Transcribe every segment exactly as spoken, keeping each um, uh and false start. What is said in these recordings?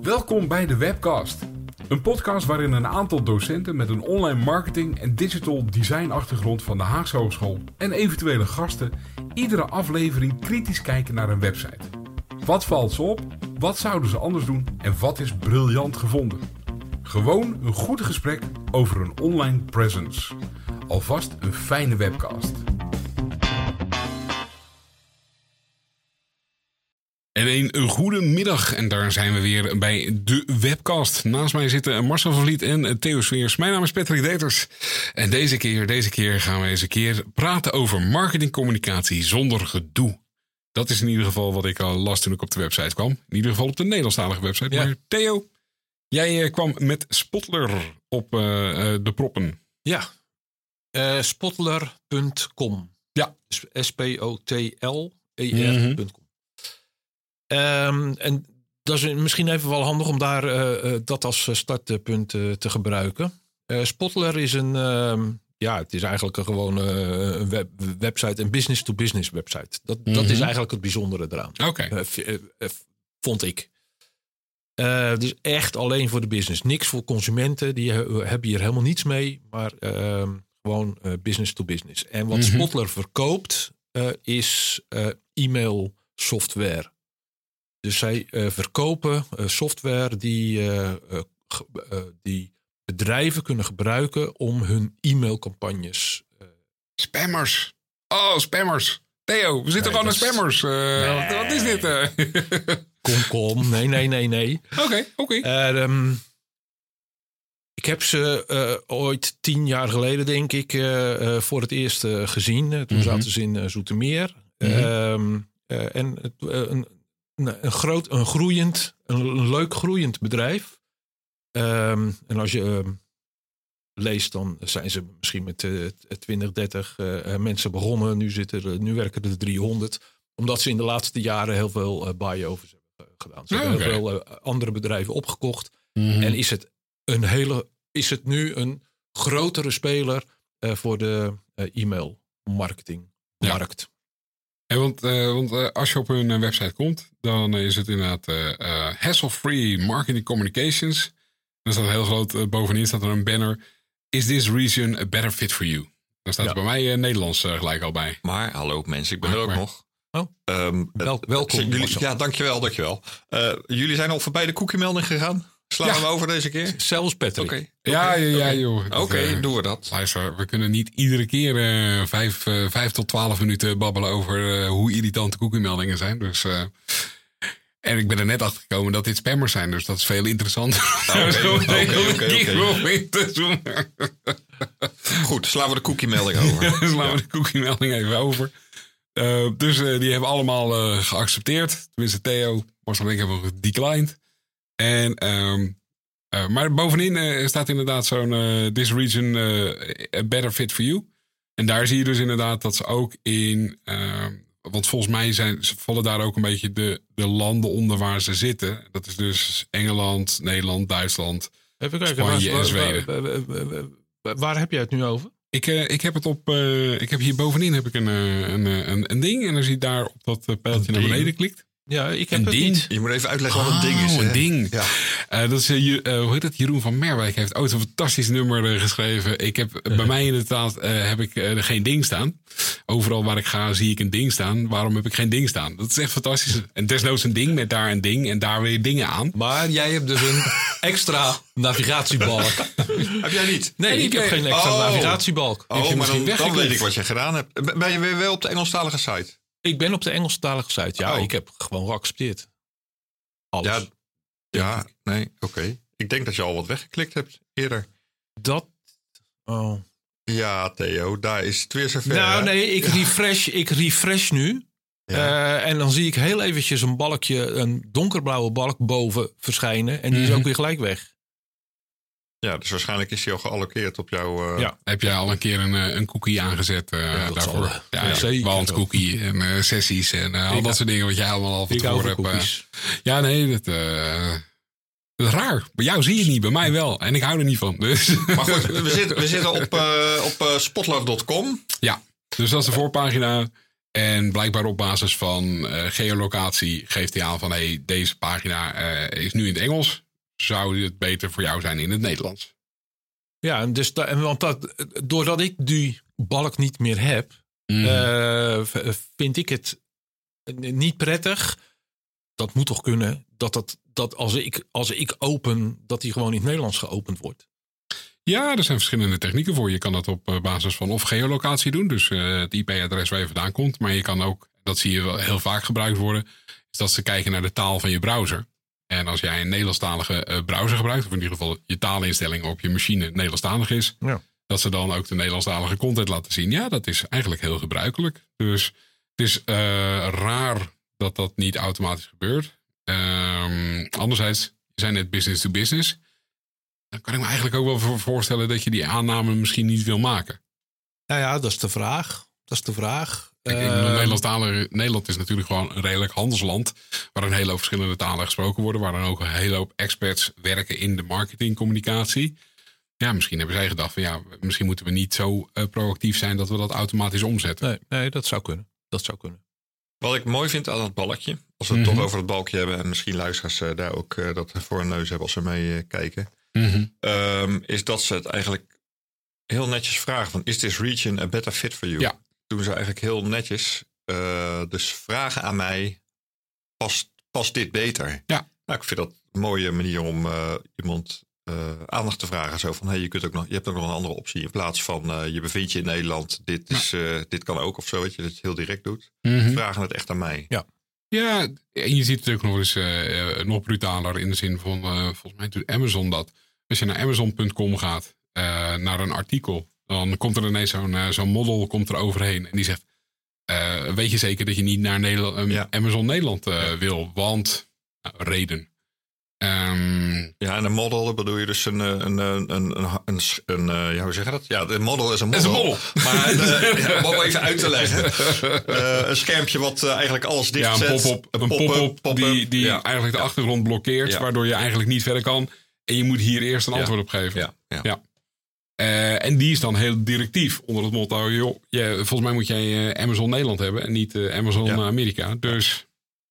Welkom bij de Webcast. Een podcast waarin een aantal docenten met een online marketing en digital design achtergrond van de Haagse Hogeschool en eventuele gasten iedere aflevering kritisch kijken naar een website. Wat valt ze op? Wat zouden ze anders doen? En wat is briljant gevonden? Gewoon een goed gesprek over een online presence. Alvast een fijne webcast. En een goede middag en daar zijn we weer bij de Webcast. Naast mij zitten Marcel van Vliet en Theo Sweers. Mijn naam is Patrick Deters. En deze keer, deze keer gaan we eens een keer praten over marketingcommunicatie zonder gedoe. Dat is in ieder geval wat ik al las toen ik op de website kwam. In ieder geval op de Nederlandstalige website. Ja. Maar Theo, jij uh, kwam met Spotler op uh, uh, de proppen. Ja, uh, spotler punt com. Ja. S P O T L E R punt com. Um, en dat is misschien even wel handig om daar uh, uh, dat als startpunt uh, te gebruiken. Uh, Spotler is een, uh, ja, het is eigenlijk een gewone uh, web, website, een business-to-business website. Dat, mm-hmm. dat is eigenlijk het bijzondere eraan. Oké. Okay. Uh, uh, uh, vond ik. Uh, dus echt alleen voor de business. Niks voor consumenten, die uh, hebben hier helemaal niets mee. Maar uh, gewoon uh, business-to-business. En wat mm-hmm. Spotler verkoopt uh, is uh, e-mail software. Dus zij uh, verkopen uh, software die, uh, uh, uh, die bedrijven kunnen gebruiken om hun e-mailcampagnes. Uh... Spammers. Oh, spammers. Theo, we zitten nee, gewoon aan spammers. Uh, nee. Wat is dit? Uh? Kom, kom. Nee, nee, nee, nee. Oké, okay, oké. Okay. Uh, um, ik heb ze uh, ooit tien jaar geleden, denk ik, uh, uh, voor het eerst uh, gezien. Uh, toen mm-hmm. zaten ze in uh, Zoetermeer. Mm-hmm. Uh, uh, en het, uh, een, Een groot, een groeiend, een leuk groeiend bedrijf. Um, en als je um, leest, dan zijn ze misschien met uh, twintig, dertig uh, mensen begonnen. Nu, zitten er, nu werken er driehonderd. Omdat ze in de laatste jaren heel veel uh, buy-overs hebben gedaan. Ze hebben okay. heel veel uh, andere bedrijven opgekocht. Mm-hmm. En is het, een hele, is het nu een grotere speler uh, voor de uh, e-mail marketing markt. Ja. Ja, want uh, want uh, als je op hun uh, website komt, dan uh, is het inderdaad uh, uh, hassle-free marketing communications. Dan staat er heel groot uh, bovenin staat er een banner. Is this region a better fit for you? Daar staat ja. er bij mij uh, Nederlands uh, gelijk al bij. Maar hallo mensen, ik ben maar, er ook maar. nog. Oh, um, Wel, welkom. Jullie, ja, dankjewel, dankjewel. Uh, jullie zijn al voorbij de cookie-melding gegaan. Slaan ja. we over deze keer? Zelfs Patrick. Okay. Ja, okay. ja, ja, joh. Oké, okay, uh, doen we dat. Luister, we kunnen niet iedere keer uh, vijf, uh, vijf tot twaalf minuten babbelen over uh, hoe irritant de cookie-meldingen zijn. Dus, uh, en ik ben er net achter gekomen dat dit spammers zijn, dus dat is veel interessanter. Oké, oké, oké. Goed, slaan we de cookie-melding over. slaan ja. we de cookie-melding even over. Uh, dus uh, die hebben allemaal uh, geaccepteerd. Tenminste, Theo, Marcel en ik hebben gedeclined. En, um, uh, maar bovenin uh, staat inderdaad zo'n uh, this region uh, a better fit for you. En daar zie je dus inderdaad dat ze ook in, uh, want volgens mij zijn, ze vallen daar ook een beetje de, de landen onder waar ze zitten. Dat is dus Engeland, Nederland, Duitsland, Even kijken, Spanje waar, en Zweden. Waar, waar, waar, waar, waar, waar heb jij het nu over? Ik, uh, ik heb het op, uh, ik heb hier bovenin heb ik een, uh, een, een, een ding en als je daar op dat uh, pijltje naar beneden klikt. Ja, ik heb een het ding. niet. Je moet even uitleggen wat oh, een ding is. Een hè? ding. Ja. Uh, dat is, uh, uh, hoe heet het? Jeroen van Merwijk heeft ooit een fantastisch nummer uh, geschreven. Ik heb, uh, bij mij inderdaad uh, heb ik uh, geen ding staan. Overal waar ik ga zie ik een ding staan. Waarom heb ik geen ding staan? Dat is echt fantastisch. En desnoods een ding met daar een ding en daar weer dingen aan. Maar jij hebt dus een extra navigatiebalk. Heb jij niet? Nee, nee ik heb geen extra oh. navigatiebalk. Oh, maar dan, dan weet ik wat je gedaan hebt. Ben je weer wel op de Engelstalige site? Ik ben op de Engelstalige site. Ja, oh. ik heb gewoon geaccepteerd. Alles. Ja, ja nee, oké. Okay. Ik denk dat je al wat weggeklikt hebt eerder. Dat, oh. Ja, Theo, daar is het weer zover. Nou, nee, ik refresh, ik refresh nu. Ja. Uh, en dan zie ik heel eventjes een balkje, een donkerblauwe balk boven verschijnen. En die mm-hmm. is ook weer gelijk weg. Ja, dus waarschijnlijk is hij al geallockeerd op jouw... Uh... Ja, heb jij al een keer een, een cookie aangezet uh, ja, daarvoor? Zal, ja, ja, zeker. Wandcookie en uh, sessies en uh, al dat soort dingen wat jij allemaal al van tevoren hebt. Uh, ja, nee, dat, uh, dat is raar. Bij jou zie je het niet, bij mij wel. En ik hou er niet van. Dus. Maar goed, we zitten, we zitten op, uh, op uh, spotler punt com. Ja, dus dat is de voorpagina. En blijkbaar op basis van uh, geolocatie geeft hij aan van... hey, deze pagina uh, is nu in het Engels. Zou het beter voor jou zijn in het Nederlands? Ja, en dus da- want dat, doordat ik die balk niet meer heb... Mm. Uh, vind ik het niet prettig. Dat moet toch kunnen dat, dat, dat als, ik, als ik open... dat die gewoon in het Nederlands geopend wordt. Ja, er zijn verschillende technieken voor. Je kan dat op basis van of geolocatie doen. Dus uh, het I P-adres waar je vandaan komt. Maar je kan ook, dat zie je wel heel vaak gebruikt worden... is dat ze kijken naar de taal van je browser. En als jij een Nederlandstalige uh, browser gebruikt... of in ieder geval je taalinstelling op je machine Nederlandstalig is... Ja. dat ze dan ook de Nederlandstalige content laten zien. Ja, dat is eigenlijk heel gebruikelijk. Dus het is uh, raar dat dat niet automatisch gebeurt. Um, anderzijds, je zijn net business to business... dan kan ik me eigenlijk ook wel voorstellen dat je die aanname misschien niet wil maken. Nou ja, dat is de vraag. Dat is de vraag. Kijk, uh, Nederlandstalige, Nederland is natuurlijk gewoon een redelijk handelsland... waar een hele hoop verschillende talen gesproken worden... waar dan ook een hele hoop experts werken in de marketingcommunicatie. Ja, misschien hebben zij gedacht van ja, misschien moeten we niet zo uh, proactief zijn... dat we dat automatisch omzetten. Nee, nee, dat zou kunnen. Dat zou kunnen. Wat ik mooi vind aan dat balkje... als we het mm-hmm. toch over het balkje hebben... en misschien luisteraars uh, daar ook uh, dat voor een neus hebben als ze mee uh, kijken... Mm-hmm. Um, is dat ze het eigenlijk heel netjes vragen van... is this region a better fit for you? Ja. Doen ze eigenlijk heel netjes. Uh, dus vragen aan mij, past, past dit beter? Ja. Nou, ik vind dat een mooie manier om uh, iemand uh, aandacht te vragen. Zo van, hey, je, kunt ook nog, je hebt ook nog een andere optie. In plaats van, uh, je bevindt je in Nederland. Dit, is, uh, dit kan ook of zo, weet je. Dat je het heel direct doet. Mm-hmm. Vragen het echt aan mij. Ja. Ja, en je ziet het ook nog eens uh, nog brutaler in de zin van, uh, volgens mij doet Amazon dat. Als je naar amazon punt com gaat, uh, naar een artikel, dan komt er ineens zo'n, uh, zo'n model komt er overheen. En die zegt, uh, weet je zeker dat je niet naar Nederland, um, ja. Amazon Nederland uh, ja. wil? Want, uh, reden. Um, ja, en een model bedoel je dus een, een, een, een, een, een, een ja, hoe zeg je dat? Ja, een model is een model. Is een model. Maar uh, ja, om even uit te leggen. Uh, een schermpje wat uh, eigenlijk alles dicht zet. Ja, een pop-up, een pop-up, pop-up, pop-up die, die ja. eigenlijk de achtergrond blokkeert, ja. waardoor je eigenlijk niet verder kan. En je moet hier eerst een ja. antwoord op geven. Ja, ja. ja. Uh, en die is dan heel directief onder het motto, joh, je, volgens mij moet jij uh, Amazon Nederland hebben en niet uh, Amazon ja. Amerika. Dus,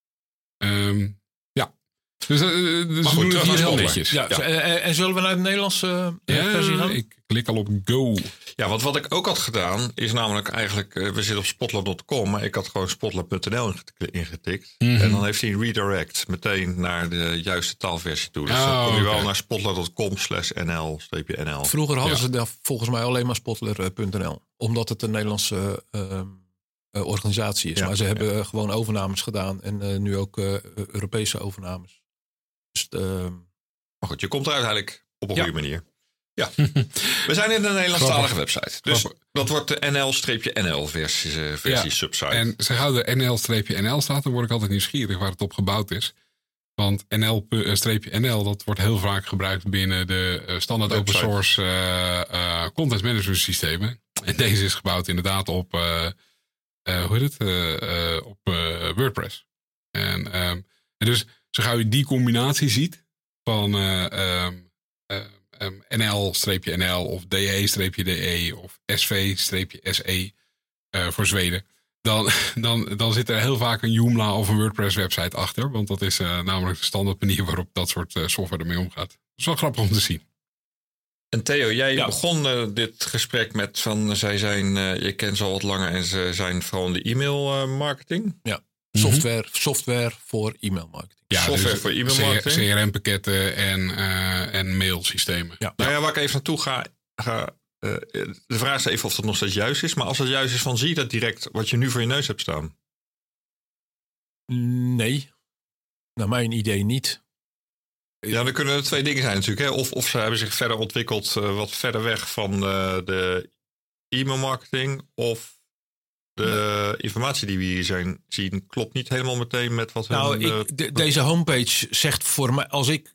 um, Dus, uh, dus maar goed, doen het hier heel netjes. Ja, ja. En, en zullen we naar de Nederlandse uh, ja, versie gaan? Ik klik al op go. Ja, want wat ik ook had gedaan is namelijk eigenlijk... Uh, we zitten op spotler punt com, maar ik had gewoon spotler punt n l ingetikt. Mm-hmm. En dan heeft hij een redirect meteen naar de juiste taalversie toe. Dus oh, dan kom je wel okay. naar spotler punt com slash n l streepje n l. Vroeger hadden ja. ze daar volgens mij alleen maar spotler punt n l. Omdat het een Nederlandse... Uh, uh, organisatie is. Ja, maar ze hebben ja. gewoon overnames gedaan. En uh, nu ook uh, Europese overnames. Dus, uh, maar goed, je komt er uiteindelijk op een ja. goede manier. Ja, we zijn in een Nederlandstalige website. Dus Grappig. Dat wordt de N L-N L versie, versie ja. subsite. En ze houden N L-N L staat, dan word ik altijd nieuwsgierig waar het op gebouwd is. Want N L-N L, dat wordt heel vaak gebruikt binnen de standaard open source uh, uh, content management systemen. En deze is gebouwd inderdaad op, uh, uh, hoe heet het? Uh, uh, op uh, WordPress. En, um, en dus zo gauw je die combinatie ziet van uh, um, uh, um, N L-N L of D E-D E of S V-S E uh, voor Zweden. Dan, dan, dan zit er heel vaak een Joomla of een WordPress website achter. Want dat is uh, namelijk de standaard manier waarop dat soort uh, software ermee omgaat. Dat is wel grappig om te zien. En Theo, jij ja. begon uh, dit gesprek met van zij zijn, uh, je kent ze al wat langer en ze zijn vooral in de e-mail uh, marketing. Ja, software, mm-hmm. software voor e-mail marketing. Ja, software dus voor e-mail marketing. C R M-pakketten en, uh, en mailsystemen. Ja. Nou ja, waar ik even naartoe ga, ga uh, de vraag is even of dat nog steeds juist is. Maar als het juist is, van zie je dat direct wat je nu voor je neus hebt staan? Nee, naar mijn idee niet. Ja, dan kunnen er twee dingen zijn natuurlijk. Hè? Of, of ze hebben zich verder ontwikkeld uh, wat verder weg van uh, de e-mail marketing. Of de nee. informatie die we hier zijn, zien klopt niet helemaal meteen met wat nou, hun... Nou, de, deze homepage zegt voor mij, als ik...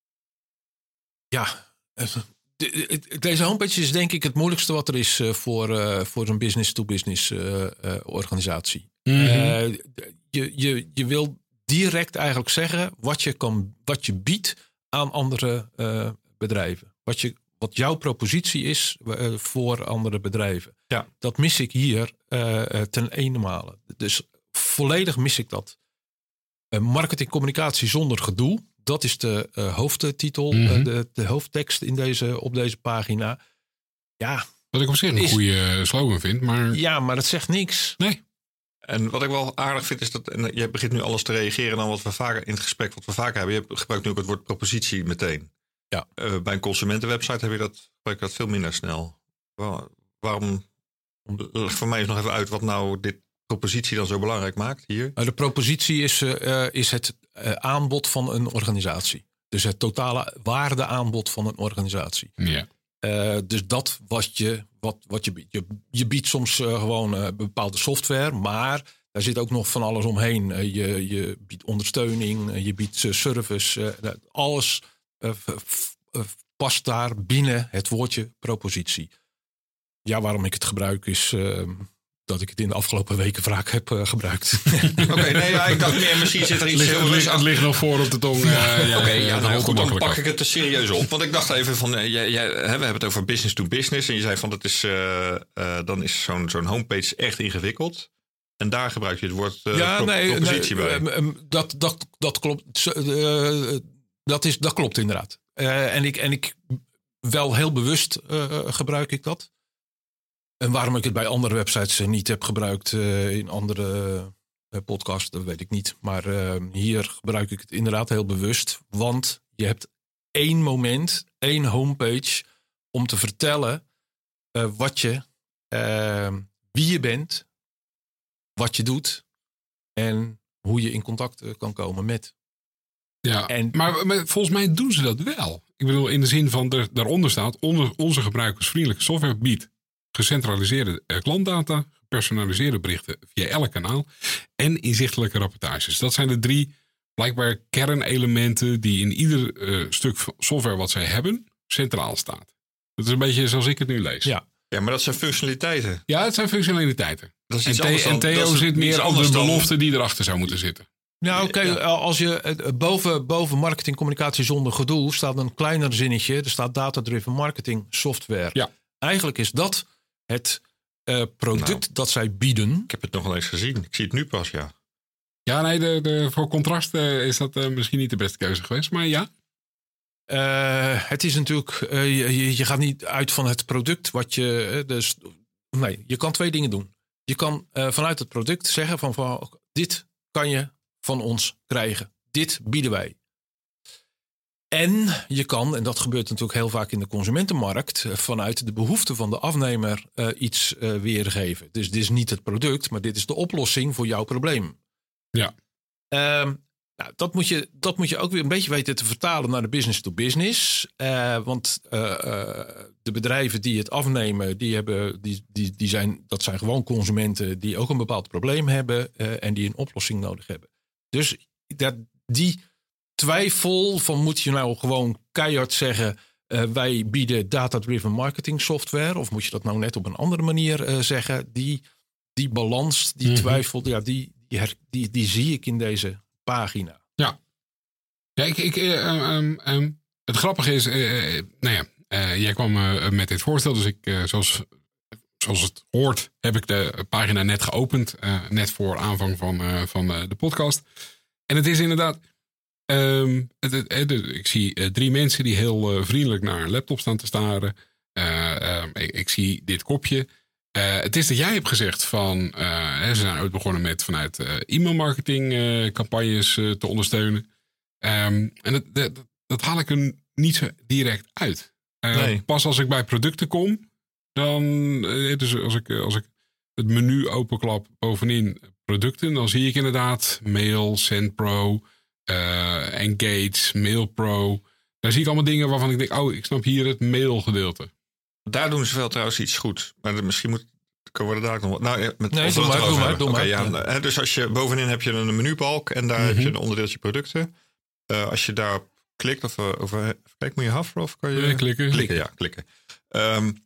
Ja, de, de, deze homepage is denk ik het moeilijkste wat er is uh, voor, uh, voor een business-to-business uh, uh, organisatie. Mm-hmm. Uh, je, je, je wil direct eigenlijk zeggen wat je, kan, wat je biedt aan andere uh, bedrijven. Wat je, wat jouw propositie is uh, voor andere bedrijven. Ja. Dat mis ik hier uh, ten ene male. Dus volledig mis ik dat. Uh, marketing communicatie zonder gedoe. Dat is de uh, hoofdtitel, mm-hmm. uh, de, de hoofdtekst in deze, op deze pagina. Ja, wat ik op zich een is, goede slogan vind. Maar... Ja, maar dat zegt niks. Nee. En wat ik wel aardig vind is dat, en je begint nu alles te reageren dan wat we vaker in het gesprek wat we vaker hebben. Je gebruikt nu ook het woord propositie meteen. Ja. Uh, bij een consumentenwebsite heb je dat, gebruik je dat veel minder snel. Waar, waarom, leg voor mij eens nog even uit wat nou dit propositie dan zo belangrijk maakt hier. De propositie is, uh, is het uh, aanbod van een organisatie. Dus het totale waardeaanbod van een organisatie. Ja. Uh, dus dat wat je, wat, wat je biedt. Je, je biedt soms uh, gewoon uh, bepaalde software, maar daar zit ook nog van alles omheen. Uh, je, je biedt ondersteuning, uh, je biedt uh, service. Uh, alles uh, f, uh, past daar binnen het woordje propositie. Ja, waarom ik het gebruik is uh, dat ik het in de afgelopen weken vaak heb uh, gebruikt. Oké, okay, nee, ja, ik dacht meer, misschien zit er iets heel... Het ligt, het ligt nog voor op de tong. Uh, ja, Oké, okay, ja, nou goed, dan pak af. ik het te serieus op. Want ik dacht even van, uh, jij, jij, hè, we hebben het over business to business. En je zei van, dat is, uh, uh, dan is zo'n, zo'n homepage echt ingewikkeld. En daar gebruik je het woord uh, ja, pro- nee, propositie nee, bij. Uh, dat, dat, dat, klopt, uh, dat, is, dat klopt inderdaad. Uh, en, ik, en ik wel heel bewust uh, gebruik ik dat. En waarom ik het bij andere websites niet heb gebruikt uh, in andere uh, podcasts, dat weet ik niet. Maar uh, hier gebruik ik het inderdaad heel bewust. Want je hebt één moment, één homepage om te vertellen uh, wat je, uh, wie je bent, wat je doet en hoe je in contact uh, kan komen met. Ja, en, maar, maar volgens mij doen ze dat wel. Ik bedoel, in de zin van, er, daaronder staat, onder, onze gebruikersvriendelijke software biedt gecentraliseerde klantdata, gepersonaliseerde berichten via elk kanaal en inzichtelijke rapportages. Dat zijn de drie blijkbaar kernelementen die in ieder uh, stuk software wat zij hebben centraal staat. Dat is een beetje zoals ik het nu lees. Ja, ja maar dat zijn functionaliteiten. Ja, het zijn functionaliteiten. Dat is en, iets The- en Theo zit meer op de belofte die erachter zou moeten zitten. Nou, oké, okay, ja. als je boven, boven marketing, communicatie zonder gedoe staat een kleiner zinnetje. Er staat data-driven marketing software. Ja. Eigenlijk is dat het uh, product nou, dat zij bieden. Ik heb het nog wel eens gezien. Ik zie het nu pas, ja. Ja, nee, de, de, voor contrast uh, is dat uh, misschien niet de beste keuze geweest, maar ja. Uh, het is natuurlijk, uh, je, je gaat niet uit van het product wat je. Uh, dus, nee, je kan twee dingen doen. Je kan uh, vanuit het product zeggen van, van dit kan je van ons krijgen. Dit bieden wij. En je kan, en dat gebeurt natuurlijk heel vaak in de consumentenmarkt, vanuit de behoefte van de afnemer uh, iets uh, weergeven. Dus dit is niet het product, maar dit is de oplossing voor jouw probleem. Ja. Uh, nou, dat, moet je, dat moet je ook weer een beetje weten te vertalen naar de business to business. Uh, want uh, uh, de bedrijven die het afnemen, die hebben, die, die, die zijn, dat zijn gewoon consumenten die ook een bepaald probleem hebben uh, en die een oplossing nodig hebben. Dus dat, die twijfel van moet je nou gewoon keihard zeggen, uh, wij bieden data-driven marketing software, of moet je dat nou net op een andere manier uh, zeggen, die, die balans, die mm-hmm. twijfel, ja, die, die, her, die, die zie ik in deze pagina. Ja, ja ik, ik, uh, um, um, het grappige is, uh, nou ja, uh, jij kwam uh, met dit voorstel, dus ik, uh, zoals, zoals het hoort, heb ik de pagina net geopend, uh, net voor aanvang van, uh, van uh, de podcast. En het is inderdaad, um, het, het, het, ik zie uh, drie mensen die heel uh, vriendelijk naar een laptop staan te staren. Uh, uh, ik, ik zie dit kopje. Uh, het is dat jij hebt gezegd van, uh, hè, ze zijn ooit begonnen met vanuit uh, e-mailmarketing uh, campagnes uh, te ondersteunen. Um, en dat, dat, dat haal ik er niet zo direct uit. Uh, nee. Pas als ik bij producten kom, dan, uh, dus als ik, als ik het menu openklap bovenin producten, dan zie ik inderdaad Mail, SendPro, uh, Engage, MailPro. Daar zie ik allemaal dingen waarvan ik denk, oh, ik snap hier het mailgedeelte. Daar doen ze wel trouwens iets goed. Maar misschien moet kunnen we daar nog wat. Nou, met nee, doe maar, doe maar, doe okay, maar. Ja, ja. Dus als je bovenin heb je een menubalk en daar mm-hmm. heb je een onderdeeltje producten. Uh, als je daarop klikt of over, kijk, moet je haveren of kan je ja, klikken? Klikken, ja, klikken. Um,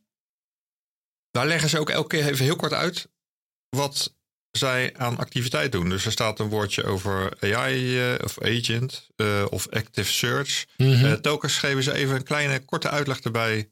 daar leggen ze ook elke keer even heel kort uit wat zij aan activiteit doen. Dus er staat een woordje over A I uh, of agent uh, of active search. Mm-hmm. Uh, telkens geven ze even een kleine korte uitleg erbij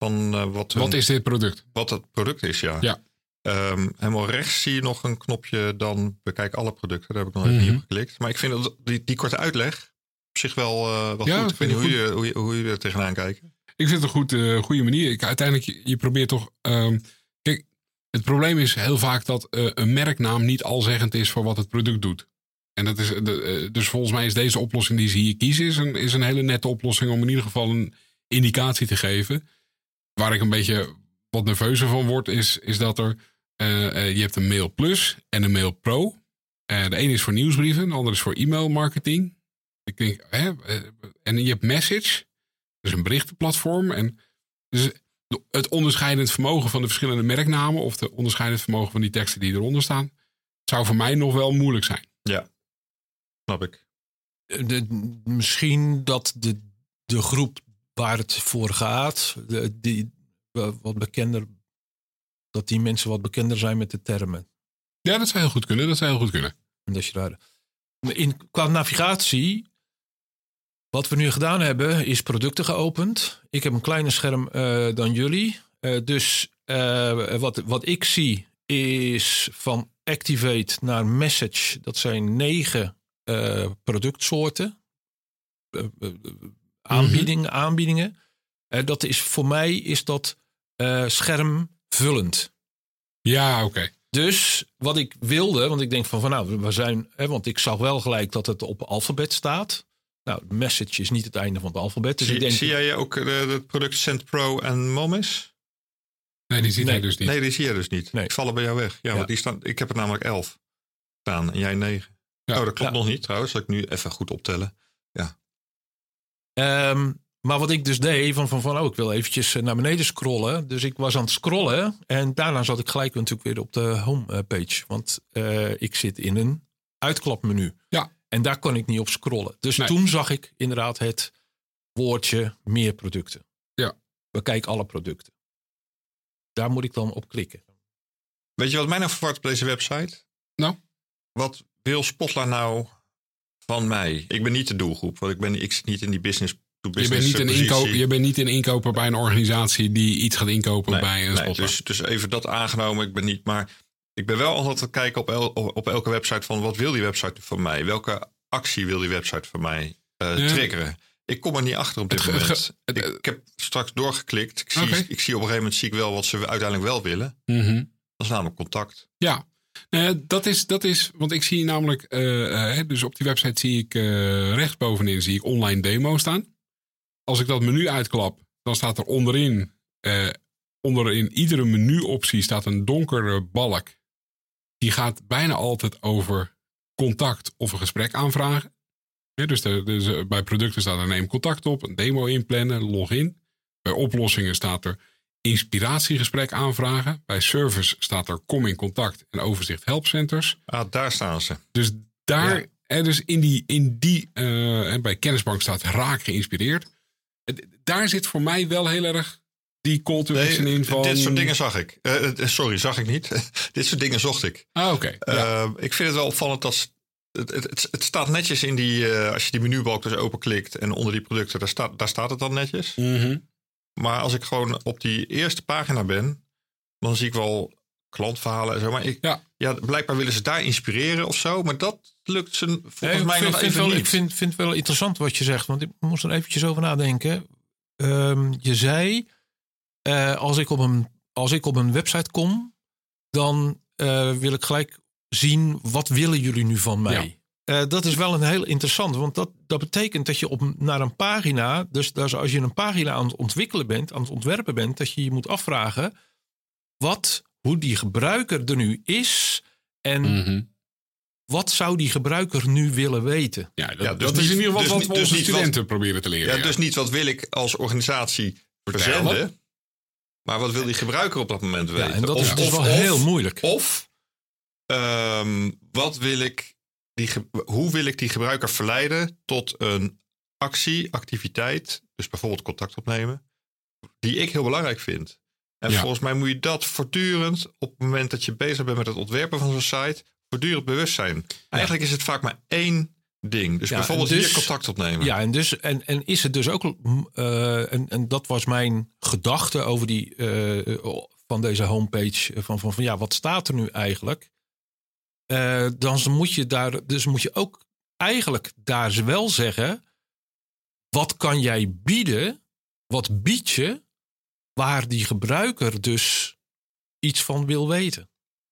van uh, wat, wat een, is dit product? Wat het product is, ja. Ja. Um, helemaal rechts zie je nog een knopje, dan bekijk alle producten. Daar heb ik nog even Mm-hmm. niet op geklikt. Maar ik vind dat die, die korte uitleg op zich wel, uh, wel ja, goed. Ik weet niet goed. hoe je, hoe, je, hoe je er tegenaan kijkt. Ik vind het een goed, uh, goede manier. Ik, uiteindelijk, je, je probeert toch... Um, kijk, het probleem is heel vaak dat uh, een merknaam niet alzeggend is voor wat het product doet. En dat is, de, uh, dus volgens mij is deze oplossing die ze hier kiezen... Is een, is een hele nette oplossing om in ieder geval een indicatie te geven. Waar ik een beetje wat nerveuzer van word, is, is dat er... Uh, uh, je hebt een Mail Plus en een Mail Pro. Uh, de ene is voor nieuwsbrieven, de andere is voor e-mail marketing. Ik denk, hè, uh, en je hebt Message, dus een berichtenplatform. En dus het onderscheidend vermogen van de verschillende merknamen... of de onderscheidend vermogen van die teksten die eronder staan... zou voor mij nog wel moeilijk zijn. Ja, snap ik. De, misschien dat de, de groep waar het voor gaat... De, die wat bekender... dat die mensen wat bekender zijn met de termen. Ja, dat zou heel goed kunnen. Dat zou heel goed kunnen. Dat je daar... In, qua navigatie... Wat we nu gedaan hebben, is producten geopend. Ik heb een kleiner scherm uh, dan jullie. Uh, dus uh, wat, wat ik zie is van Activate naar Message. Dat zijn negen uh, productsoorten. Uh, uh, aanbiedingen. Mm-hmm. aanbiedingen. Uh, dat is, voor mij is dat uh, schermvullend. Ja, oké. Okay. Dus wat ik wilde, want ik denk van, van nou, we zijn... Hè, want ik zag wel gelijk dat het op alfabet staat... Nou, Message is niet het einde van het alfabet. Dus zie, ik denk, zie jij ook het product Send Pro en Momis? Nee, die ziet nee, hij dus niet. Nee, die zie je dus niet. Nee. Die vallen bij jou weg. Ja, ja. Want die staan, ik heb er namelijk elf staan en jij negen. Ja. Oh, dat klopt ja. nog niet trouwens. Dat ik nu even goed optellen. Ja. Um, maar wat ik dus deed, van, van, van oh, ik wil eventjes naar beneden scrollen. Dus ik was aan het scrollen. En daarna zat ik gelijk natuurlijk weer op de homepage. Want uh, ik zit in een uitklapmenu. Ja. En daar kon ik niet op scrollen. Dus nee. toen zag ik inderdaad het woordje meer producten. Ja. Bekijk alle producten. Daar moet ik dan op klikken. Weet je wat mij nou verwart op deze website? Nou? Wat wil Spotlight nou van mij? Ik ben niet de doelgroep. Want ik, ben, ik zit niet in die business to business je bent niet een inkoop, Je bent niet een inkoper bij een organisatie die iets gaat inkopen nee, bij een nee, Spotlight. Dus, dus even dat aangenomen. Ik ben niet, maar... Ik ben wel altijd te kijken op, el, op elke website van wat wil die website van mij? Welke actie wil die website van mij uh, ja. triggeren? Ik kom er niet achter op dit het, moment. Ge, het, ik, ik heb straks doorgeklikt. Ik zie, okay. ik zie op een gegeven moment zie ik wel wat ze uiteindelijk wel willen. Mm-hmm. Dat is namelijk contact. Ja, uh, dat, is, dat is, want ik zie namelijk, uh, uh, dus op die website zie ik uh, rechtsbovenin zie ik online demo staan. Als ik dat menu uitklap, dan staat er onderin, uh, onderin iedere menuoptie staat een donkere balk. Die gaat bijna altijd over contact of een gesprek aanvragen. Ja, dus, de, dus bij producten staat er neem contact op, een demo inplannen, login. Bij oplossingen staat er inspiratiegesprek aanvragen. Bij service staat er kom in contact en overzicht helpcenters. Ah, daar staan ze. Dus daar, ja. en dus in die, in die uh, en bij kennisbank staat raak geïnspireerd. Daar zit voor mij wel heel erg die call to action nee, in van... Dit soort dingen zag ik. Uh, sorry, zag ik niet. Dit soort dingen zocht ik. Ah, oké. Okay. Ja. Uh, ik vind het wel opvallend dat... Het, het, het staat netjes in die... Uh, als je die menubalk dus openklikt en onder die producten... daar staat, daar staat het dan netjes. Mm-hmm. Maar als ik gewoon op die eerste pagina ben... dan zie ik wel klantverhalen en zo. Maar ik, ja. Ja, blijkbaar willen ze daar inspireren of zo. Maar dat lukt ze volgens nee, mij vind, nog vind even wel, niet. Ik vind, vind het wel interessant wat je zegt. Want ik moest er eventjes over nadenken. Um, je zei... Uh, als, ik op een, als ik op een website kom, dan uh, wil ik gelijk zien, wat willen jullie nu van mij? Ja. Uh, dat is wel een heel interessant, want dat, dat betekent dat je op, naar een pagina, dus, dus als je een pagina aan het ontwikkelen bent, aan het ontwerpen bent, dat je je moet afvragen, wat, hoe die gebruiker er nu is en mm-hmm. wat zou die gebruiker nu willen weten? Ja, dat, ja, dus dat is in ieder geval dus, wat we dus onze studenten wat, proberen te leren. Ja, ja. Dus niet wat wil ik als organisatie verzenden, maar wat wil die gebruiker op dat moment weten? Ja, en dat of, is dus of, wel of, heel moeilijk. Of, um, wat wil ik die, hoe wil ik die gebruiker verleiden tot een actie, activiteit, dus bijvoorbeeld contact opnemen, die ik heel belangrijk vind. En ja. volgens mij moet je dat voortdurend, op het moment dat je bezig bent met het ontwerpen van zo'n site, voortdurend bewust zijn. Ja. Eigenlijk is het vaak maar één ding. Dus ja, bijvoorbeeld dus, hier contact opnemen. Ja, en, dus, en, en is het dus ook... Uh, en, en dat was mijn gedachte over die... Uh, van deze homepage. Van, van, van ja, wat staat er nu eigenlijk? Uh, dan moet je daar... Dus moet je ook eigenlijk daar wel zeggen... Wat kan jij bieden? Wat bied je? Waar die gebruiker dus iets van wil weten.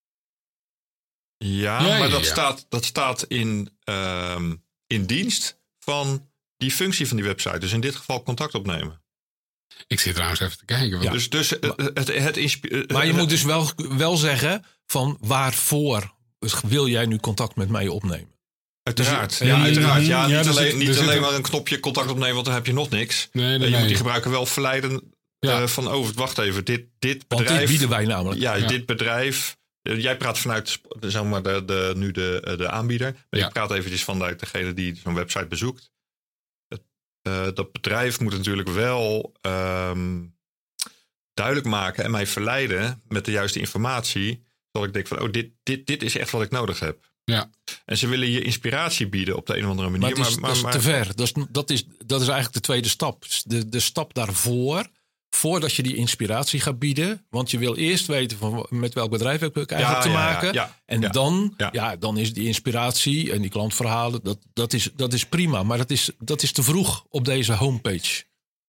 Ja, ja maar dat, ja. Staat, dat staat in, uh, in dienst van die functie van die website. Dus in dit geval contact opnemen. Ik zit trouwens even te kijken. Ja. Dus, dus het, het, het inspi- Maar je moet dus wel, wel zeggen van waarvoor wil jij nu contact met mij opnemen? Uiteraard. Dus, ja, uh, uiteraard. Ja, ja, niet dus alleen, het, niet dus alleen het, maar een knopje contact opnemen, want dan heb je nog niks. Nee, nee, je nee. moet die gebruiker wel verleiden ja. uh, van, oh, wacht even, dit, dit bedrijf... Want dit bieden wij namelijk. Ja, ja. dit bedrijf... Uh, jij praat vanuit de, zeg maar de, de, nu de, de aanbieder. Maar ja. ik praat eventjes vanuit degene die zo'n website bezoekt. Het, uh, dat bedrijf moet natuurlijk wel um, duidelijk maken en mij verleiden met de juiste informatie. Zodat ik denk van, oh, dit, dit, dit is echt wat ik nodig heb. Ja. En ze willen je inspiratie bieden op de een of andere manier. Maar, het is, maar, maar, dat is maar, te ver. Dat is, dat, is, dat is eigenlijk de tweede stap. De, de stap daarvoor, voordat je die inspiratie gaat bieden. Want je wil eerst weten van met welk bedrijf heb ik eigenlijk ja, te ja, maken. Ja, ja, en ja, dan, ja. Ja, dan is die inspiratie en die klantverhalen, dat, dat, is, dat is prima. Maar dat is, dat is te vroeg op deze homepage.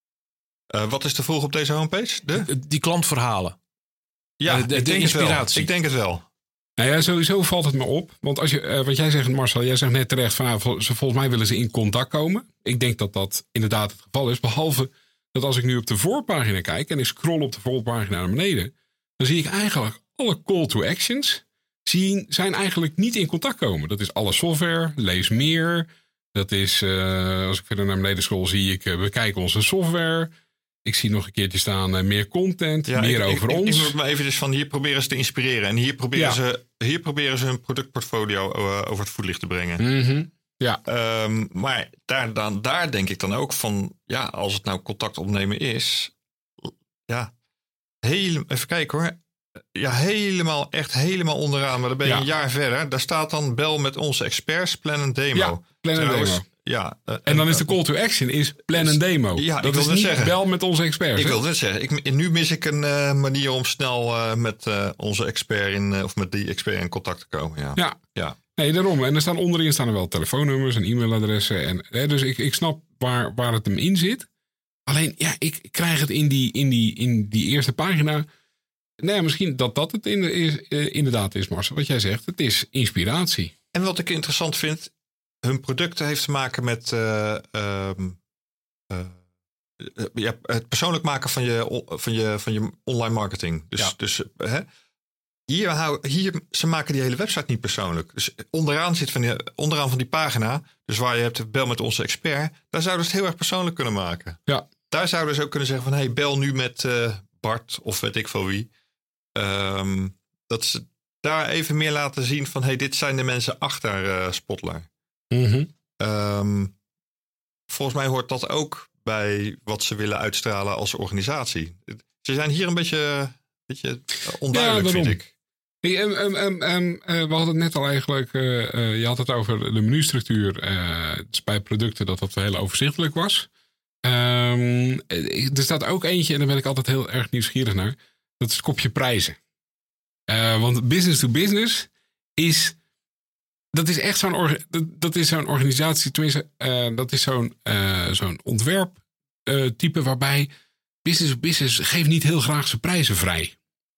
Uh, wat is te vroeg op deze homepage? De? Die klantverhalen. Ja, de, de, ik de denk inspiratie. Het wel. Ik denk het wel. Nou ja, sowieso valt het me op. Want als je, uh, wat jij zegt, Marcel, jij zegt net terecht van, nou, vol, volgens mij willen ze in contact komen. Ik denk dat dat inderdaad het geval is. Behalve dat als ik nu op de voorpagina kijk en ik scroll op de voorpagina naar beneden, dan zie ik eigenlijk alle call to actions zien, zijn eigenlijk niet in contact komen. Dat is alle software, lees meer. Dat is, uh, als ik verder naar beneden scroll, zie ik, uh, bekijk onze software. Ik zie nog een keertje staan uh, meer content, ja, meer ik, over ik, ons. Ik, ik moet me even van hier proberen ze te inspireren. En hier proberen, ja. ze, hier proberen ze hun productportfolio uh, over het voetlicht te brengen. Mm-hmm. Ja. Um, maar daar, dan, daar denk ik dan ook van, ja, als het nou contact opnemen is. Ja, heel, even kijken hoor. Ja, helemaal, echt helemaal onderaan. Maar dan ben je ja. een jaar verder. Daar staat dan bel met onze experts, plan een demo. Ja, plan een demo. Ja, uh, en dan is de call to action is plan een demo. Ja, dat ik is wil niet zeggen. Bel met onze experts. Ik wil net zeggen. Ik, nu mis ik een uh, manier om snel uh, met uh, onze expert in, uh, of met die expert in contact te komen. Ja. Ja. ja. Nee, daarom. En er staan onderin staan er wel telefoonnummers en e-mailadressen. En, hè, dus ik, ik snap waar, waar het hem in zit. Alleen, ja, ik krijg het in die, in die, in die eerste pagina. Nee, misschien dat dat het in, is, uh, inderdaad is, Marcel. Wat jij zegt, het is inspiratie. En wat ik interessant vind, hun producten heeft te maken met uh, um, uh, uh, ja, het persoonlijk maken van je, van je, van je online marketing. Dus, ja. dus uh, hè, hier, hou, hier, ze maken die hele website niet persoonlijk. Dus onderaan zit van die, onderaan van die pagina, dus waar je hebt bel met onze expert, daar zouden ze het heel erg persoonlijk kunnen maken. Ja. Daar zouden ze ook kunnen zeggen van, hey, bel nu met uh, Bart of weet ik veel wie. Um, dat ze daar even meer laten zien van, hey, dit zijn de mensen achter uh, Spotler. Mm-hmm. Um, volgens mij hoort dat ook bij wat ze willen uitstralen als organisatie. Ze zijn hier een beetje, beetje onduidelijk, ja, vind ik. Hey, um, um, um, um, uh, we hadden het net al eigenlijk, uh, uh, je had het over de menustructuur. Uh, dus bij producten dat dat heel overzichtelijk was. Um, er staat ook eentje en daar ben ik altijd heel erg nieuwsgierig naar. Dat is het kopje prijzen. Uh, want business to business is... Dat is echt zo'n, orga- dat, dat is zo'n organisatie, tenminste, uh, dat is zo'n, uh, zo'n ontwerptype uh, waarbij business to business geeft niet heel graag zijn prijzen vrij.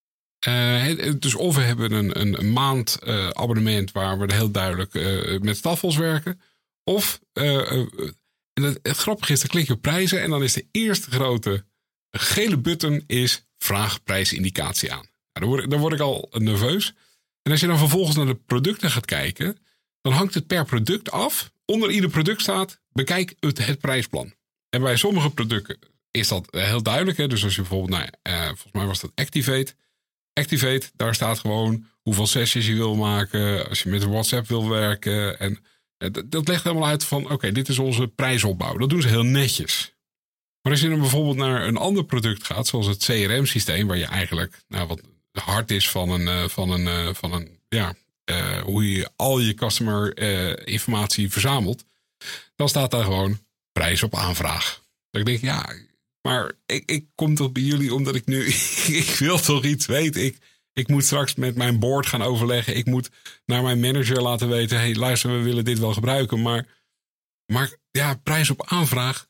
Uh, dus of we hebben een, een, een maand uh, abonnement waar we heel duidelijk uh, met staffels werken. Of, uh, uh, en het, het grappige is, dan klik je op prijzen en dan is de eerste grote gele button is vraag prijsindicatie aan. Nou, dan, word, dan word ik al nerveus. En als je dan vervolgens naar de producten gaat kijken, dan hangt het per product af. Onder ieder product staat, bekijk het, het prijsplan. En bij sommige producten is dat heel duidelijk. Hè? Dus als je bijvoorbeeld, nou, uh, volgens mij was dat Activate. Activate, daar staat gewoon hoeveel sessies je wil maken. Als je met WhatsApp wil werken. En uh, dat, dat legt helemaal uit van, oké, okay, dit is onze prijsopbouw. Dat doen ze heel netjes. Maar als je dan bijvoorbeeld naar een ander product gaat, zoals het C R M-systeem, waar je eigenlijk, nou, wat hard is van een, uh, van een, uh, van een ja, uh, hoe je al je customer uh, informatie verzamelt. dan staat daar gewoon prijs op aanvraag. Dan ik denk ja, maar ik, ik kom toch bij jullie omdat ik nu, ik wil toch iets weten. Ik, ik moet straks met mijn board gaan overleggen. Ik moet naar mijn manager laten weten, hey, luister, we willen dit wel gebruiken. Maar, maar ja, prijs op aanvraag,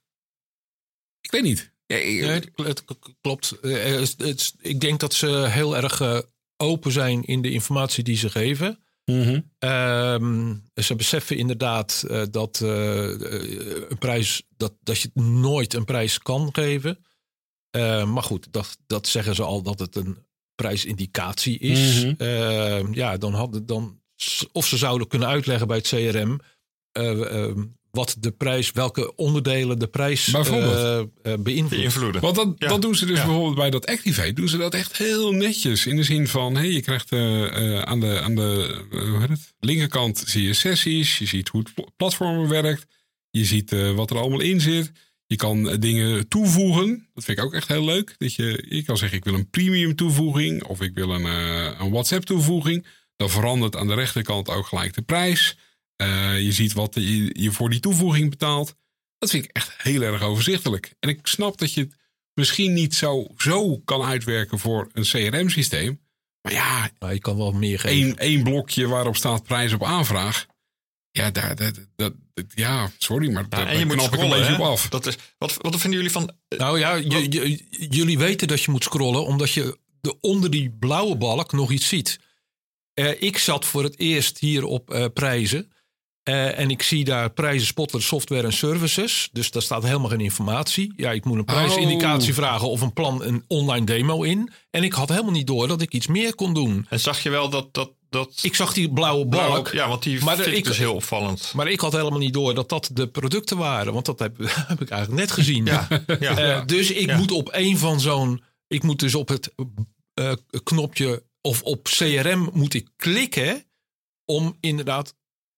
ik weet niet. Ja, ik, nee, het, het klopt. Uh, het, het, ik denk dat ze heel erg uh, open zijn in de informatie die ze geven. Mm-hmm. Um, ze beseffen inderdaad uh, dat uh, een prijs dat, dat je nooit een prijs kan geven. Uh, maar goed, dat, dat zeggen ze al dat het een prijsindicatie is. Mm-hmm. Uh, ja, dan hadden dan of ze zouden kunnen uitleggen bij het C R M uh, uh, wat de prijs, welke onderdelen de prijs uh, uh, beïnvloeden. beïnvloeden. Want dat, Ja. dat doen ze dus Ja. bijvoorbeeld bij dat Activate. Doen ze dat echt heel netjes. In de zin van, hey, je krijgt uh, uh, aan de, aan de uh, hoe heet het? linkerkant zie je sessies. Je ziet hoe het pl- platform werkt. Je ziet uh, wat er allemaal in zit. Je kan uh, dingen toevoegen. Dat vind ik ook echt heel leuk. Dat je, je kan zeggen, ik wil een premium toevoeging. Of ik wil een, uh, een WhatsApp toevoeging. Dan verandert aan de rechterkant ook gelijk de prijs. Uh, je ziet wat je, je voor die toevoeging betaalt. Dat vind ik echt heel erg overzichtelijk. En ik snap dat je het misschien niet zo, zo kan uitwerken voor een C R M-systeem. Maar ja, Maar je kan wel meer geven. één, één blokje waarop staat prijs op aanvraag. Ja, daar, dat, dat, dat, ja sorry, maar Ja, daar en je moet knap ik een scrollen, beetje hè? op af. Dat is, wat, wat vinden jullie van... Nou ja, j- j- jullie weten dat je moet scrollen, omdat je de, onder die blauwe balk nog iets ziet. Uh, ik zat voor het eerst hier op uh, prijzen. Uh, en ik zie daar prijzen, Spotler, software en services. Dus daar staat helemaal geen informatie. Ja, ik moet een prijsindicatie Oh. vragen of een plan, een online demo in. En ik had helemaal niet door dat ik iets meer kon doen. En zag je wel dat... dat, dat Ik zag die blauwe balk. blauw- ja, want die Maar vind de- ik ik- dus heel opvallend. Maar ik had helemaal niet door dat dat de producten waren. Want dat heb, heb ik eigenlijk net gezien. Ja, ja, Uh, ja. Dus ik Ja. moet op een van zo'n... Ik moet dus op het uh, knopje of op C R M moet ik klikken om inderdaad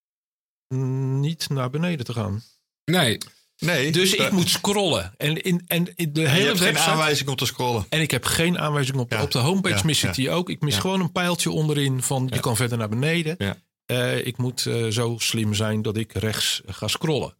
niet naar beneden te gaan. Nee, Nee, Dus uh, ik moet scrollen. En, in, en in de je hele hebt geen website... aanwijzing om te scrollen. En ik heb geen aanwijzing op, Ja, op de homepage. ja, mis ik ja. die ook. Ik mis Ja. gewoon een pijltje onderin van je Ja. kan verder naar beneden. Ja. Uh, ik moet uh, zo slim zijn dat ik rechts ga scrollen.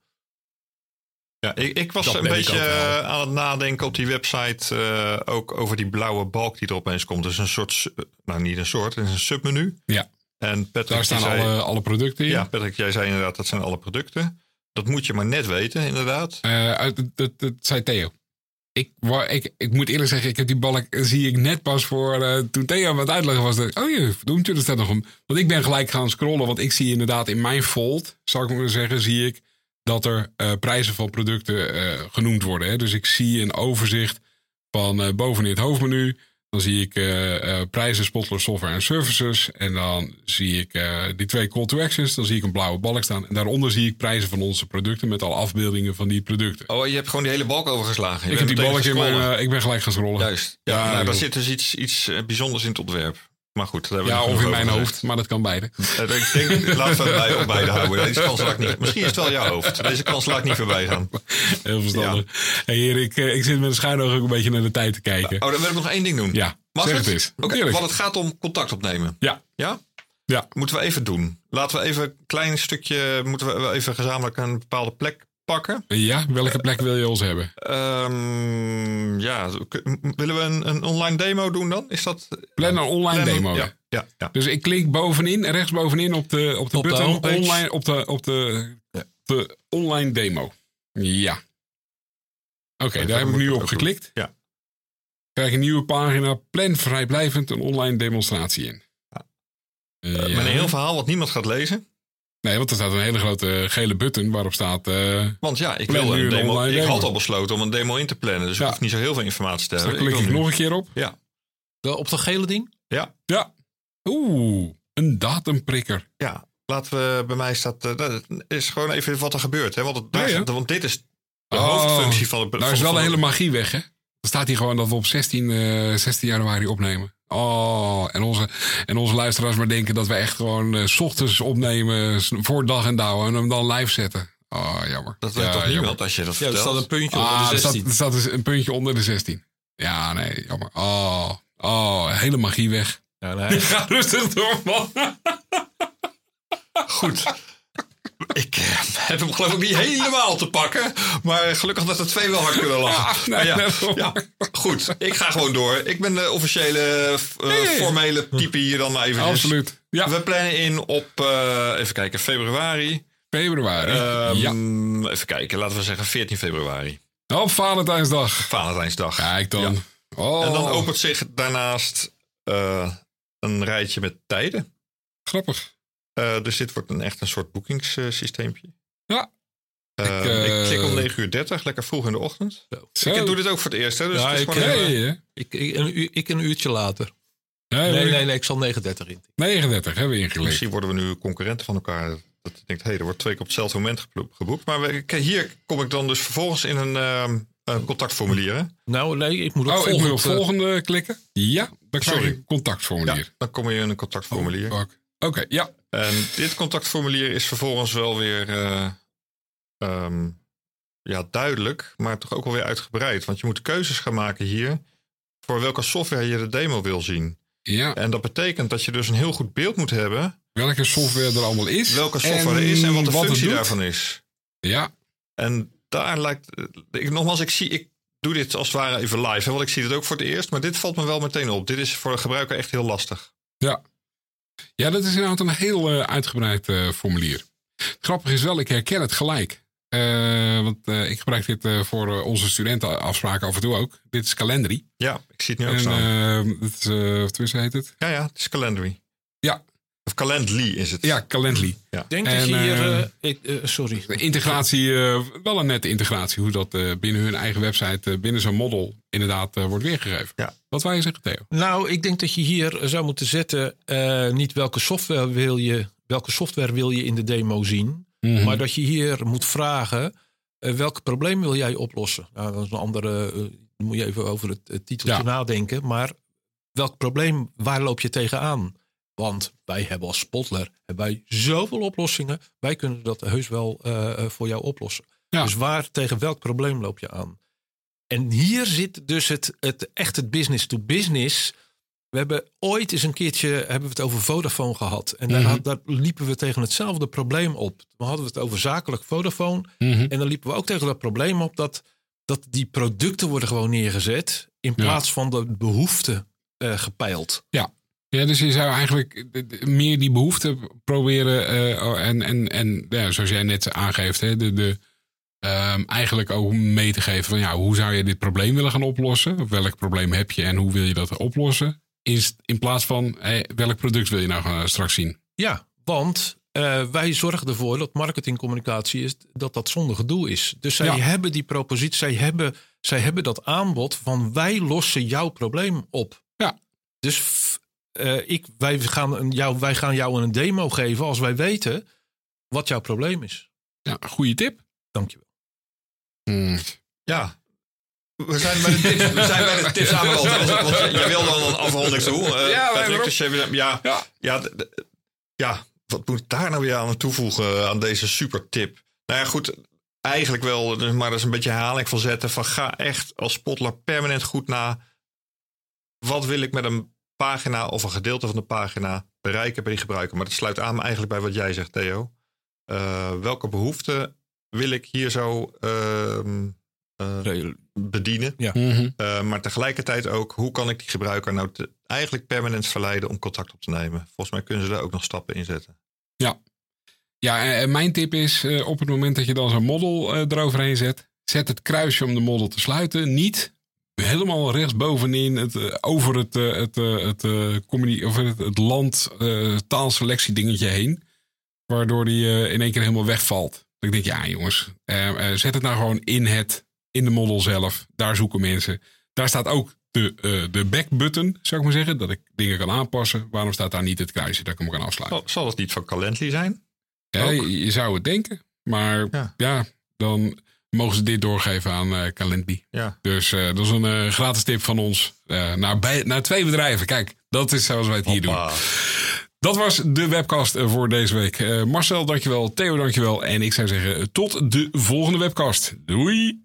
Ja, ik, ik was Dat een ben ik beetje ook wel. uh, aan het nadenken op die website uh, ook over die blauwe balk die er opeens komt. Dus een soort, su- nou niet een soort, het is een submenu. Ja. En Patrick, daar staan die zei, alle, alle producten in. ja, Patrick, jij zei inderdaad dat zijn alle producten. Dat moet je maar net weten, inderdaad. Uh, uit- dat, dat, dat zei Theo. Ik, wa- ik, ik moet eerlijk zeggen, ik heb die balk zie ik net pas voor uh, toen Theo aan het uitleggen was. Dat, oh je verdoemd, er staat nog een. Want ik ben gelijk gaan scrollen, want ik zie inderdaad in mijn fold, zou ik maar zeggen, zie ik dat er uh, prijzen van producten uh, genoemd worden. Hè. Dus ik zie een overzicht van uh, bovenin het hoofdmenu. Dan zie ik uh, uh, prijzen, Spotler, software en services. En dan zie ik uh, die twee call to actions. Dan zie ik een blauwe balk staan. En daaronder zie ik prijzen van onze producten met alle afbeeldingen van die producten. Oh, je hebt gewoon die hele balk overgeslagen. Je Ik heb bent die meteen balk in gaan mijn, scrollen. uh, ik ben gelijk gaan scrollen. Juist. Ja, Ja, nou, daar joh. zit dus iets, iets uh, bijzonders in het ontwerp. Maar goed, daar hebben we Ja, nog of in genoeg mijn over hoofd, maar dat kan beide. gezegd. Uh, ik denk, laten we het bij, op beide houden. Deze kans laat ik niet. Misschien is het wel jouw hoofd. Deze kans laat ik niet voorbij gaan. Heel verstandig. Hey, Erik, uh, ik zit met een schuin oog ook een beetje naar de tijd te kijken. Oh, dan wil ik nog één ding doen. Ja, Mag zeg het? het eens. Oké, Heerlijk. want het gaat om contact opnemen. Ja, Ja? ja. Moeten we even doen. Laten we even een klein stukje, moeten we even gezamenlijk een bepaalde plek pakken. Ja, welke plek wil je ons hebben? Um, ja, k- willen we een, een online demo doen dan? Is dat... Plan een online Plan- demo. Ja, ja, ja. Dus ik klik bovenin, rechts bovenin op de, op de Op de button homepage. online, op de, op de, Ja. op de online demo. Ja. Oké, Ja, daar heb ik moet nu ik op ook geklikt. Ja. Krijg een nieuwe pagina, plan vrijblijvend een online demonstratie in. Ja. Uh, Uh, ja. Met een heel verhaal wat niemand gaat lezen. Nee, want er staat een hele grote gele button waarop staat... Uh, Want ja, ik, Plan wil nu een een demo, online ik demo. had al besloten om een demo in te plannen. Dus Ja. ik hoef niet zo heel veel informatie te dus hebben. daar klik wil ik nu- nog een keer op. Ja, De, op dat gele ding? ja, Ja. Oeh, een datumprikker. ja. Laten we, bij mij staat, uh, dat is gewoon even wat er gebeurt. Hè? Want, het, Ja, ja. want dit is de Oh, hoofdfunctie van het... Nou is wel de hele magie weg, hè? Er staat hier gewoon dat we op zestien, uh, zestien januari opnemen. Oh, en onze, en onze luisteraars maar denken dat we echt gewoon uh, 's ochtends opnemen voor dag en dauw en hem dan live zetten. Oh, jammer. Dat weet Ja, toch jammer. niemand als je dat Ja, er vertelt? staat een puntje Ah, onder er de staat, zestien. er staat dus een puntje onder de zestien. Ja, nee, jammer. Oh, oh, hele magie weg. Ja, nee. Ga rustig door, man. Goed. Ik heb hem geloof ik niet helemaal te pakken. Maar gelukkig dat er twee wel hard kunnen lachen. Ja, nee, ja, nee, ja, goed, ik ga gewoon door. Ik ben de officiële, uh, nee. formele type hier dan maar even. Absoluut. Ja. We plannen in op, uh, even kijken, februari. Februari. Um, ja. Even kijken, laten we zeggen veertien februari. Op Valentijnsdag. Valentijnsdag. Kijk dan. Ja. Oh. En dan opent zich daarnaast uh, een rijtje met tijden. Grappig. Uh, dus dit wordt een echt een soort boekingssysteempje. Ja. Uh, ik, uh, ik klik om negen uur dertig, lekker vroeg in de ochtend. Zo. Ik doe dit ook voor het eerst. Hè, dus ja, het is ik, gewoon uh, even... ik, ik, een, uur, ik een uurtje later. Nee, nee, nee, nee, ik zal negen dertig in. negenendertig hebben we ingelezen. Misschien worden we nu concurrenten van elkaar. Dat je denkt, hé, hey, er wordt twee keer op hetzelfde moment geboekt. Maar we, hier kom ik dan dus vervolgens in een, uh, een contactformulier. Hè? Nou, nee, ik moet op oh, volgende, ik moet op volgende klikken. Ja, dan krijg je een contactformulier. Ja, dan kom je in een contactformulier. Oh, Oké, okay, ja. En dit contactformulier is vervolgens wel weer uh, um, ja, duidelijk, maar toch ook wel weer uitgebreid. Want je moet keuzes gaan maken hier voor welke software je de demo wil zien. Ja. En dat betekent dat je dus een heel goed beeld moet hebben. Welke software er allemaal is. Welke software er is en wat de wat functie daarvan is. Ja. En daar lijkt... Ik, nogmaals, ik zie... Ik doe dit als het ware even live. Hè, want ik zie dit ook voor het eerst. Maar dit valt me wel meteen op. Dit is voor de gebruiker echt heel lastig. Ja. Ja, dat is inderdaad een heel uh, uitgebreid uh, formulier. Het grappige is wel, ik herken het gelijk. Uh, want uh, ik gebruik dit uh, voor uh, onze studentenafspraken af en toe ook. Dit is Calendly. Ja, ik zie het nu ook en, staan. Uh, het is, uh, tenminste heet het? Ja, ja, het is Calendly. Ja. Of Calendly is het. Ja, Calendly. Ja. Denk dat je hier... Uh, ik, uh, sorry. De integratie, uh, wel een nette integratie. Hoe dat uh, binnen hun eigen website, uh, binnen zo'n model inderdaad uh, wordt weergegeven. Ja. Wat wou je zeggen, Theo? Nou, ik denk dat je hier zou moeten zetten... Uh, niet welke software wil je, welke software wil je in de demo zien... Mm-hmm. Maar dat je hier moet vragen... Uh, welk probleem wil jij oplossen? Nou, dat is een andere... Uh, dan moet je even over het, het titeltje ja. nadenken. Maar welk probleem, waar loop je tegenaan? Want wij hebben als Spotler hebben wij zoveel oplossingen. Wij kunnen dat heus wel uh, voor jou oplossen. Ja. Dus waar, tegen welk probleem loop je aan? En hier zit dus het, het echt het business to business. We hebben ooit eens een keertje hebben we het over Vodafone gehad. En daar, mm-hmm. daar liepen we tegen hetzelfde probleem op. Dan hadden we het over zakelijk Vodafone. Mm-hmm. En dan liepen we ook tegen dat probleem op dat, dat die producten worden gewoon neergezet. In plaats ja. van de behoeften uh, gepeild. Ja. Ja, dus je zou eigenlijk meer die behoefte proberen uh, en, en, en ja, zoals jij net aangeeft, hè, de, de, um, eigenlijk ook mee te geven van ja, hoe zou je dit probleem willen gaan oplossen? Of welk probleem heb je en hoe wil je dat oplossen? In, in plaats van hey, welk product wil je nou gaan straks zien? Ja, want uh, wij zorgen ervoor dat marketingcommunicatie is dat dat zonder gedoe is. Dus zij ja. hebben die propositie, zij hebben, zij hebben dat aanbod van wij lossen jouw probleem op. Ja. Dus Uh, ik, wij, gaan jou, wij gaan jou een demo geven als wij weten wat jouw probleem is. Ja, goede tip. Dankjewel. Hmm. Ja, we zijn bij de tips, we zijn bij de tips aanbeland. Want jij wil dan een afronding toe. Uh, ja, Patrick, dus je, ja, ja. Ja, d, d, ja, wat moet ik daar nou weer aan toevoegen aan deze super tip? Nou ja, goed, eigenlijk wel, maar dat is een beetje herhaling van zetten. Van ga echt als Spotler permanent goed na. Wat wil ik met een pagina of een gedeelte van de pagina bereiken bij die gebruiker. Maar dat sluit aan eigenlijk bij wat jij zegt, Theo. Uh, welke behoeften wil ik hier zo uh, uh, bedienen? Ja. Mm-hmm. Uh, maar tegelijkertijd ook, hoe kan ik die gebruiker nou te, eigenlijk permanent verleiden om contact op te nemen? Volgens mij kunnen ze daar ook nog stappen in zetten. Ja, ja en mijn tip is uh, op het moment dat je dan zo'n model uh, eroverheen zet, zet het kruisje om de model te sluiten niet helemaal rechtsbovenin het, uh, over het, uh, het, uh, het, uh, communi- of het, het land uh, taalselectie dingetje heen. Waardoor die uh, in één keer helemaal wegvalt. Dan denk ik, ja jongens, uh, uh, zet het nou gewoon in, het, in de model zelf. Daar zoeken mensen. Daar staat ook de, uh, de back button, zou ik maar zeggen. Dat ik dingen kan aanpassen. Waarom staat daar niet het kruisje dat ik hem kan afsluiten? Zal, zal het niet van Calendly zijn? Ja, je, je zou het denken. Maar ja, ja dan mogen ze dit doorgeven aan uh, Calendly. Ja. Dus uh, dat is een uh, gratis tip van ons. Uh, naar, bij, naar twee bedrijven. Kijk, dat is zoals wij het hier Hoppa. doen. Dat was de webcast voor deze week. Uh, Marcel, dankjewel. Theo, dankjewel. En ik zou zeggen, tot de volgende webcast. Doei!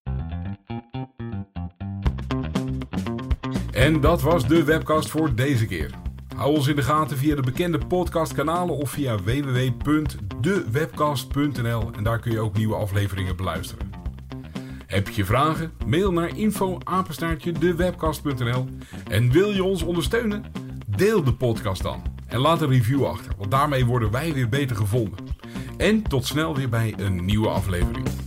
En dat was de webcast voor deze keer. Hou ons in de gaten via de bekende podcastkanalen of via w w w punt de webcast punt n l en daar kun je ook nieuwe afleveringen beluisteren. Heb je vragen? Mail naar info apenstaartje de webcast punt n l. En wil je ons ondersteunen? Deel de podcast dan en laat een review achter, want daarmee worden wij weer beter gevonden. En tot snel weer bij een nieuwe aflevering.